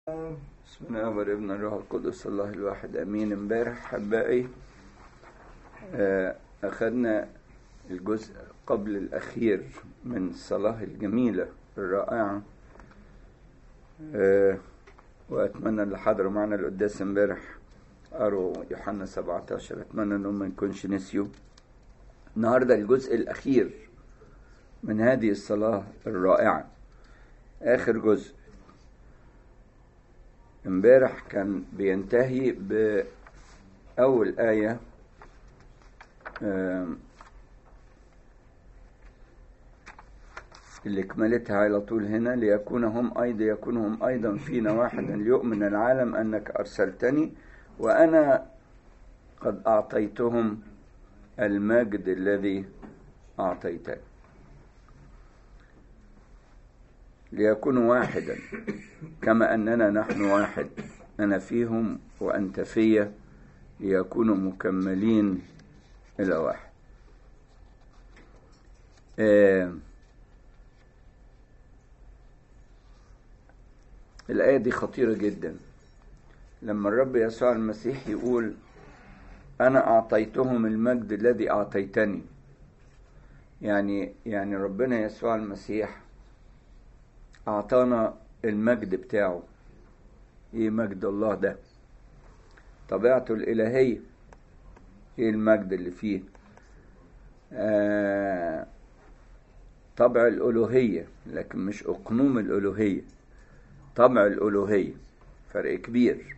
بسم الله والابن الروح القدس الله الواحد امين. امبارح احبائي اخذنا الجزء قبل الاخير من الصلاة الجميلة الرائعة، واتمنى اللي حضروا معنا القداس امبارح قروا يوحنا 17، اتمنى انهم ما يكونش نسيوا. النهارده الجزء الاخير من هذه الصلاة الرائعة، اخر جزء. امبارح كان بينتهي بأول آية اللي كملتها على طول هنا: ليكونهم أيضا فينا واحدا ليؤمن العالم أنك أرسلتني وأنا قد أعطيتهم المجد الذي أعطيتني. ليكونوا واحدا كما أننا نحن واحد، أنا فيهم وأنت فيا، ليكونوا مكملين إلى واحد. الآية دي خطيرة جدا. لما الرب يسوع المسيح يقول أنا أعطيتهم المجد الذي أعطيتني، يعني ربنا يسوع المسيح أعطانا المجد بتاعه. إيه مجد الله ده؟ طبيعته الإلهية. إيه المجد اللي فيه؟ طبع الألوهية، لكن مش أقنوم الألوهية، طبع الألوهية، فرق كبير.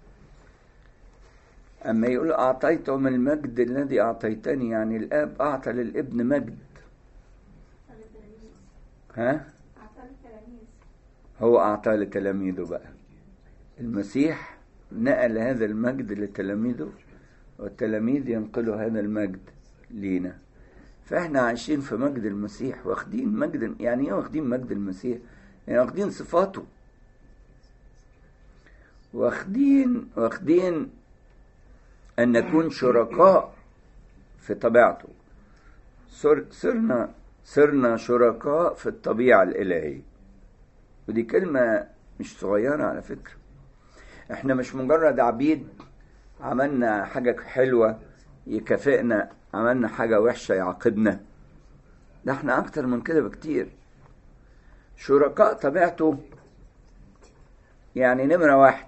أما يقول أعطيتهم المجد الذي أعطيتني، يعني الآب أعطى للابن مجد. هو أعطى لتلاميذه بقى. المسيح نقل هذا المجد لتلاميذه، والتلاميذ ينقلوا هذا المجد لينا. فإحنا عايشين في مجد المسيح، واخدين مجد. يعني إيه واخدين مجد المسيح؟ يعني واخدين صفاته، واخدين أن نكون شركاء في طبيعته. صرنا شركاء في الطبيعة الإلهية. ودي كلمة مش صغيرة على فكرة. احنا مش مجرد عبيد عملنا حاجة حلوة يكافئنا، عملنا حاجة وحشة يعاقبنا. ده احنا اكتر من كده بكتير. شركاء طبيعته، يعني نمرة واحد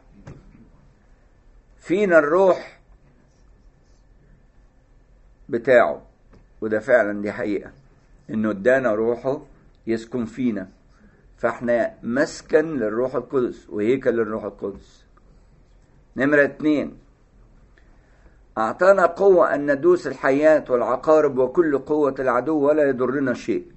فينا الروح بتاعه، وده فعلا دي حقيقة انه ادانا روحه يسكن فينا، فاحنا مسكن للروح القدس وهيكل للروح القدس. نمرة 2 أعطانا قوة أن ندوس الحياة والعقارب وكل قوة العدو ولا يضرنا شيء.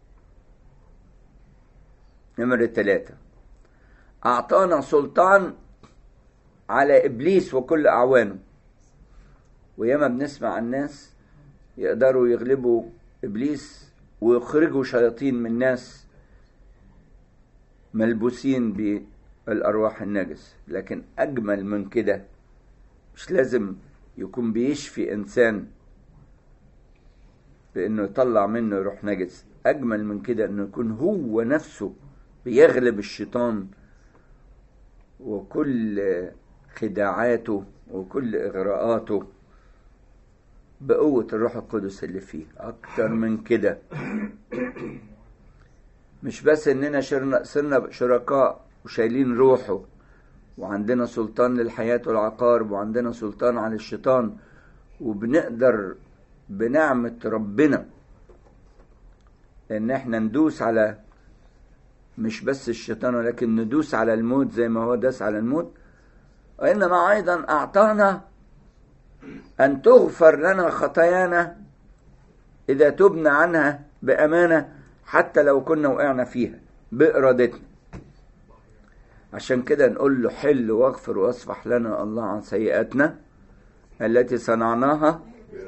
نمرة 3 أعطانا سلطان على إبليس وكل أعوانه. وياما بنسمع عن ناس يقدروا يغلبوا إبليس ويخرجوا شياطين من ناس ملبوسين بالأرواح النجس. لكن أجمل من كده، مش لازم يكون بيشفي إنسان بأنه يطلع منه روح نجس. أجمل من كده أنه يكون هو نفسه بيغلب الشيطان وكل خداعاته وكل إغراءاته بقوة الروح القدس اللي فيه. أكتر من كده، مش بس اننا صرنا شركاء وشايلين روحه وعندنا سلطان للحياة والعقارب وعندنا سلطان على الشيطان، وبنقدر بنعمة ربنا ان احنا ندوس على مش بس الشيطان، ولكن ندوس على الموت زي ما هو داس على الموت. وإنما أيضا أعطانا أن تغفر لنا خطايانا إذا تبنا عنها بأمانة، حتى لو كنا وقعنا فيها بإرادتنا. عشان كده نقول له حل واغفر واصفح لنا الله عن سيئاتنا التي صنعناها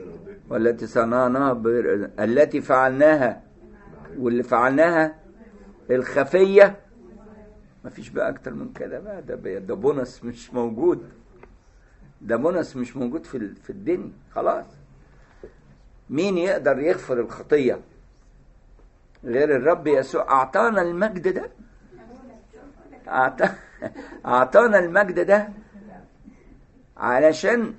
التي فعلناها، واللي فعلناها الخفية. مفيش بقى أكتر من كده بقى. ده بونس مش موجود. ده بونس مش موجود في الدنيا. خلاص، مين يقدر يغفر الخطية غير الرب يسوع؟ أعطانا المجد ده. أعطانا المجد ده علشان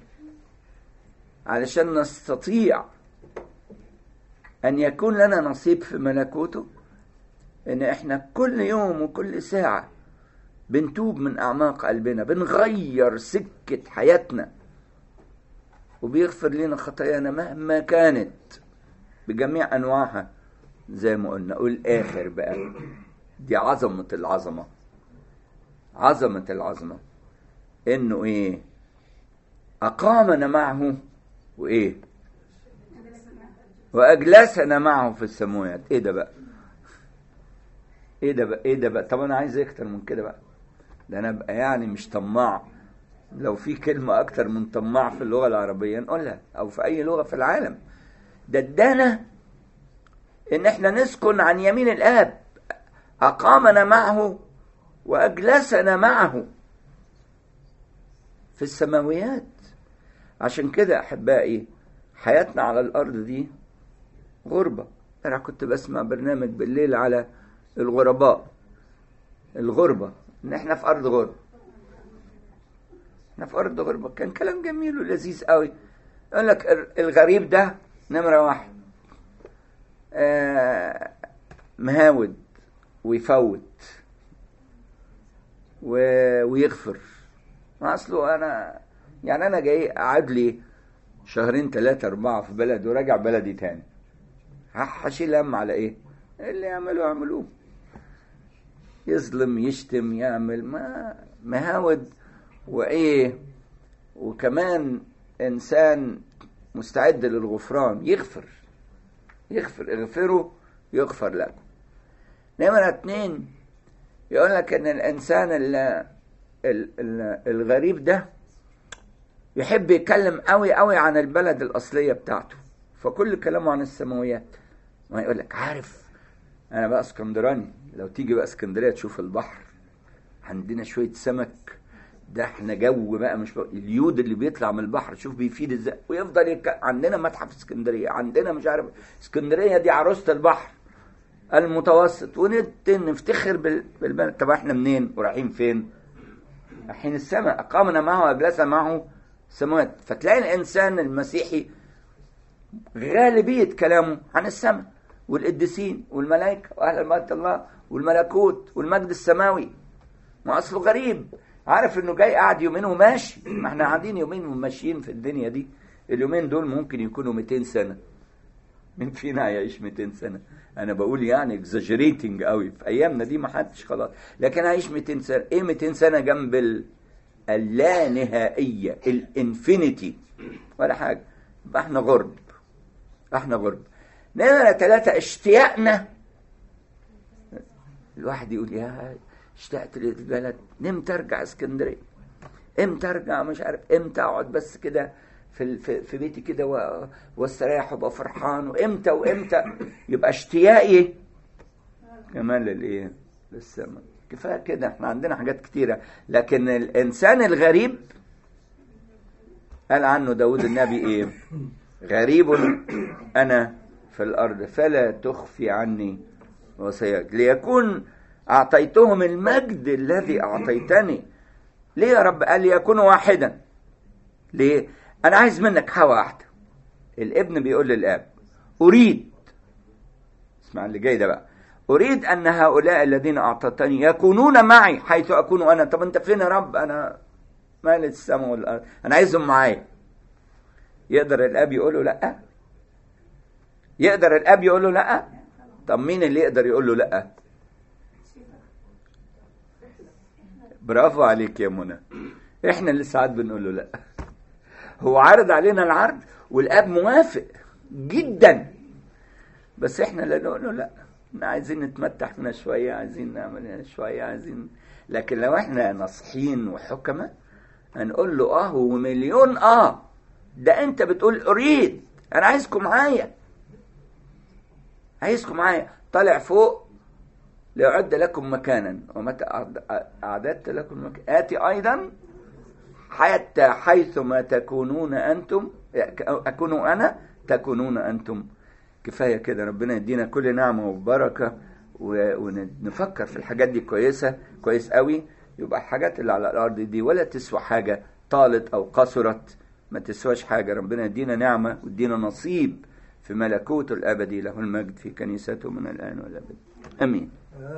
نستطيع أن يكون لنا نصيب في ملكوته، إن إحنا كل يوم وكل ساعة بنتوب من أعماق قلبنا، بنغير سكة حياتنا، وبيغفر لنا خطايانا مهما كانت بجميع أنواعها زي ما قلنا. والآخر بقى دي عظمة العظمة، عظمة العظمة، إنه إيه؟ أقامنا معه وإيه؟ وأجلسنا معه في السماوات. إيه ده بقى؟ إيه ده بقى؟ طب أنا عايز أكتر من كده بقى. ده أنا بقى يعني مش طماع. لو في كلمة أكتر من طماع في اللغة العربية نقولها، أو في أي لغة في العالم. ده ادانا إن إحنا نسكن عن يمين الآب. أقامنا معه وأجلسنا معه في السماويات. عشان كده أحبائي حياتنا على الأرض دي غربة. أنا كنت بسمع برنامج بالليل على الغرباء، الغربة، إن إحنا في أرض غربة، إحنا في أرض غربة. كان كلام جميل ولذيذ قوي. يقول لك الغريب ده نمرة واحد مهاود ويفوت ويغفر. ما أصله أنا جاي قعد لي 2 3 4 في بلد وراجع بلدي تاني، هشيل هم على إيه؟ اللي يعملوه، يظلم يشتم يعمل، ما مهاود وإيه. وكمان إنسان مستعد للغفران، يغفر اغفروا يغفر لكم. نمرة 2 يقول لك ان الانسان الغريب ده يحب يتكلم قوي عن البلد الاصلية بتاعته، فكل كلامه عن السماويات. ما يقول لك عارف انا بقى اسكندراني، لو تيجي بقى اسكندرية تشوف البحر، عندنا شوية سمك، ده احنا جو بقى مش بقى. اليود اللي بيطلع من البحر شوف بيفيد ازاي. ويفضل عندنا متحف اسكندرية، عندنا مش عارف اسكندرية دي عروسة البحر المتوسط، ونفتخر بالبلد. طب احنا منين ورايحين فين؟ رايحين السماء. اقامنا معه واجلسنا معه السماوات. فتلاقي الانسان المسيحي غالبية كلامه عن السماء والقديسين والملائكة واهل بيت الله والملكوت والمجد السماوي. ما اصله غريب، عارف انه جاي قاعد يومين وماشي. ما احنا قاعدين يومين وماشيين في الدنيا دي. اليومين دول ممكن يكونوا 200 سنة. مين فينا هيعيش 200 سنة؟ انا بقول يعني exaggerating قوي، في ايامنا دي ما حدش خلاص، لكن هيعيش 200 سنة. ايه 200 سنة جنب اللانهائية الانفينيتي؟ ولا حاجة. يبقى احنا غرب. نمرة 3 اشتياقنا. الواحد يقول يا اشتقت للبلد، امتى ارجع اسكندريه، امتى ارجع مش عارف، امتى اقعد بس كده في بيتي كده واستريح وابقى فرحان، وامتى يبقى اشتياقي كمان للايه؟ للسماء. كفايه كده، احنا عندنا حاجات كتيره. لكن الانسان الغريب قال عنه داود النبي ايه؟ غريب انا في الارض فلا تخفي عني وصاياك، ليكون أعطيتهم المجد الذي أعطيتني. ليه يا رب؟ قال ليكونوا واحدا. ليه؟ أنا عايز منك حاجة واحدة. الابن بيقول للآب أريد، اسمع اللي جاي ده بقى، أريد أن هؤلاء الذين أعطيتني يكونون معي حيث أكون أنا. طب أنت فين يا رب؟ أنا مال السماء والأرض، أنا عايزهم معايا. يقدر الآب يقول له لأ؟ يقدر الآب يقول له لأ؟ طب مين اللي يقدر يقول له لأ؟ برافو عليك يا منى. احنا اللي ساعات بنقول له لا. هو عارض علينا العرض والاب موافق جدا، بس احنا اللي نقول له لا. احنا عايزين نتمتع هنا شويه، عايزين نعمل هنا شويه، عايزين. لكن لو احنا ناصحين وحكمة هنقول له ومليون ده انت بتقول اريد، انا عايزكم معايا، طالع فوق لأعد لكم مكانا، ومتى أعددت لكم مكانا آتي أيضا حتى حيثما تكونون أنتم أكون أنا تكونون أنتم. كفاية كده. ربنا يدينا كل نعمة وبركة، ونفكر في الحاجات دي كويس قوي. يبقى الحاجات اللي على الأرض دي ولا تسوى حاجة، طالت أو قصرت ما تسواش حاجة. ربنا يدينا نعمة ويدينا نصيب في ملكوته الأبدي، له المجد في كنيسته من الآن والأبد. أمين.